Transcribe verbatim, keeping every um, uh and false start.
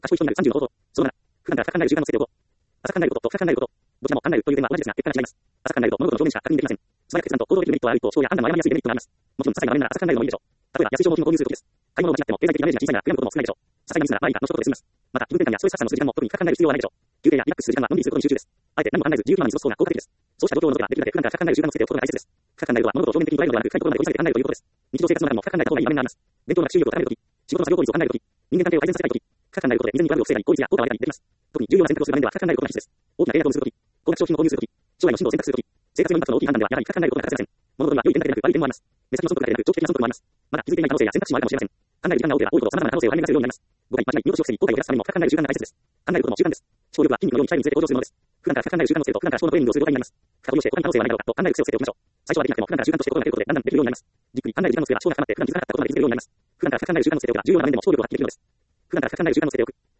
賢い人になるさんじゅうの方法。そのなな、普段から深く考える習慣をつけておこう。浅く考えることと深く考えること。どちらも考えるという点は同じですが、結果が違います。浅く考えると物事の表面しか確認できません。素早く決断と行動できるメリットはある一方、思考や判断の誤りやすいデメリットがあります。もちろん、些細な場面なら浅く考えるのもいいでしょう。例えば、安い消耗品を購入するときです。買い物を間違っても経済的ダメージが小さいなら悔やむことも少ないでしょう。些細なミスなら周りがの一言で済みます。また、気分転換やストレス発散のする時間も特に深く考える必要はないでしょう。休憩やリラックスする時間はのんびりすることに集中です。あえて何も考えず自由気ままに過ごす方が効果的です。そうした状況を除けばできるだけ普段から深く考える習慣をつけておくことが大切です。深く考えるとは物事を表面的に捉えるのではなく、深いところまで掘り下げて考えるということです。日常生活の中でも深く考えた方がいい場面があります。勉強の学習力を高めるとき、仕事の作業効率を考えるとき、人間関係を改善させたいとき、深く考えることで未然にトラブルを防いだり効率や効果を上げたりできます。特に重要な選択をする場面では深く考えることが必須です。大きな契約を結ぶとき、高額商品を購入するとき、将来の進路を選択するとき、生活のインパクトの大きい判断ではやはり深く考えることが欠かせません。物事には良い点だけでなく悪い点もあります。目先の損得だけでなく長期的な損得もあります。まだ気づいていない可能性や選択肢もあるかもしれません。考える時間が多ければ多いほど様々な可能性を反映するようになります。ごかい、間違い、見落としを防ぎ、後悔を減らすためにも深く考える習慣が大切です。考えることも習慣です。思考力は筋肉のように機械について向上するものです。普段から深く考える習慣をつけると、普段から思考のトレーニングをする状態になります。深掘りをして他に可能性はないだろうかと考える癖をつけておきましょう。最初はできなくても普段から習慣として心がけることでだんだんできるようになります。じっくり考える時間をつければ思考が深まって普段気づかなかったことまで気づけるようになります。普段から深く考える習慣をつけておくと重要な場面でも思考力が発揮できるのです。普段から深く考える習慣をつけておく。